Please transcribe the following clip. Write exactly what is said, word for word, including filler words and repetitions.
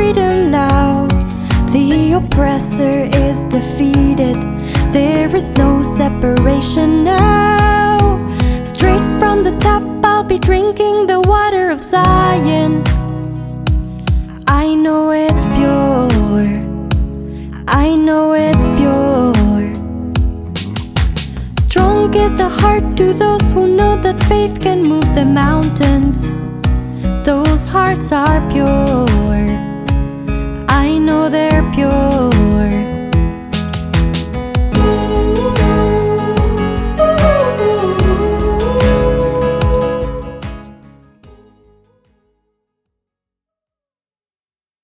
freedom now. The oppressor is defeated. There is no separation now. Straight from the top, I'll be drinking the water of Zion. I know it's pure. I know it's pure. Strong is the heart to those who know that faith can move the mountains. Those hearts are pure. I know they're pure.